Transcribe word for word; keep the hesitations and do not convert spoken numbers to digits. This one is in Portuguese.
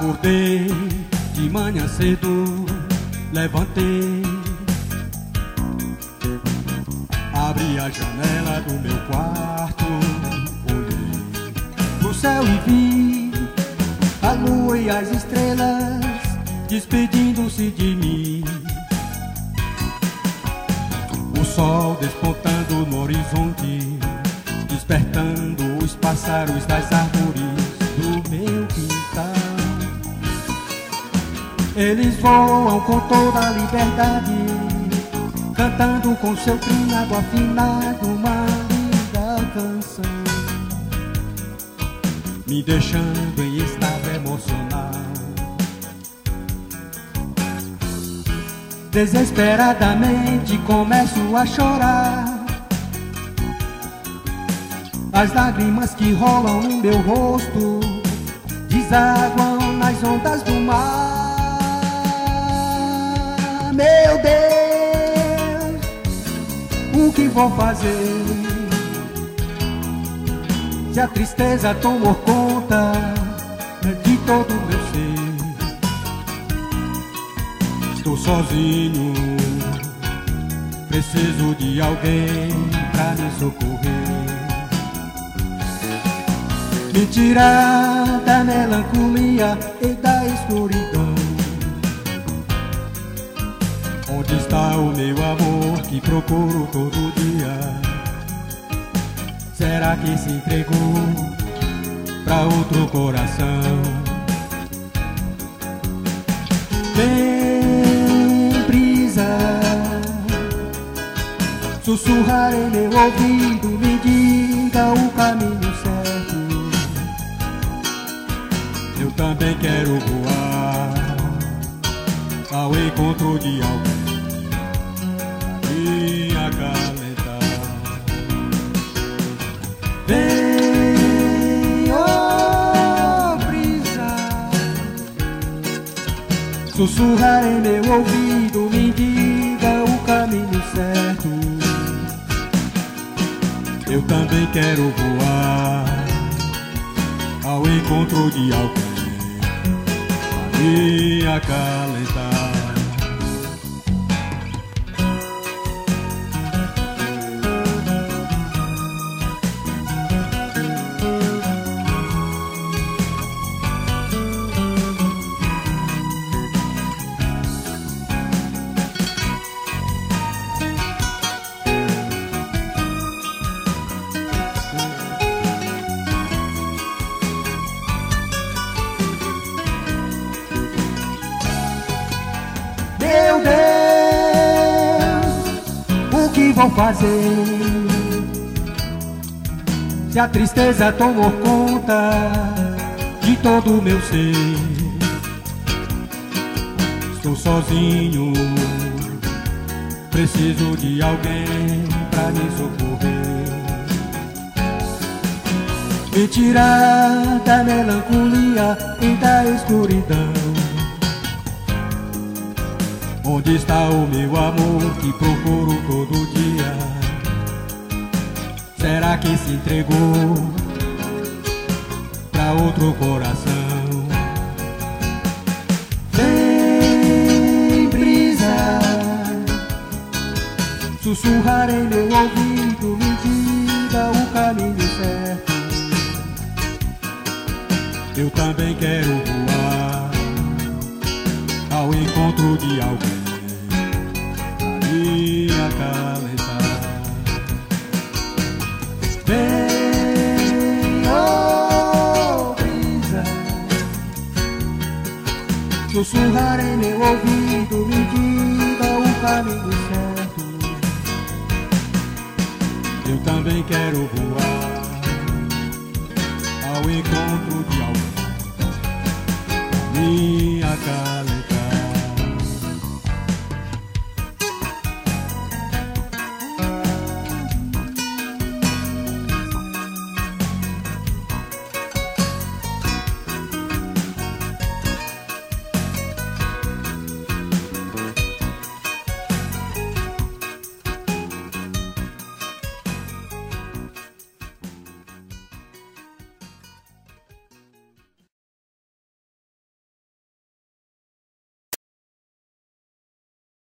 Acordei de manhã cedo, levantei, abri a janela do meu quarto, olhei pro céu e vi a lua e as estrelas despedindo-se de mim. O sol despontando no horizonte, despertando os pássaros das árvores do meu quintal. Eles voam com toda a liberdade, cantando com seu trinado afinado uma linda canção, me deixando em estado emocional. Desesperadamente começo a chorar, as lágrimas que rolam no meu rosto desaguam nas ondas do mar. Meu Deus, o que vou fazer se a tristeza tomou conta de todo o meu ser? Estou sozinho, preciso de alguém pra me socorrer, me tirar da melancolia e da escuridão. Onde está o meu amor que procuro todo dia? Será que se entregou pra outro coração? Vem, brisa, sussurrar em meu ouvido, me diga o caminho certo. Eu também quero voar ao encontro de alguém me acalentar. Vem, oh brisa, sussurrar em meu ouvido, me diga o caminho certo. Eu também quero voar ao encontro de alguém me acalentar. Meu Deus, o que vou fazer se a tristeza tomou conta de todo o meu ser? Estou sozinho, preciso de alguém pra me socorrer, me tirar da melancolia e da escuridão. Onde está o meu amor que procuro todo dia? Será que se entregou pra outro coração? Vem, brisa, sussurrar em meu ouvido, me diga o caminho certo. Eu também quero voar ao encontro de alguém me acalentar. Vem, oh brisa, sussurrar em meu ouvido, me diga o caminho certo. Eu também quero voar ao encontro de alguém me acalentar.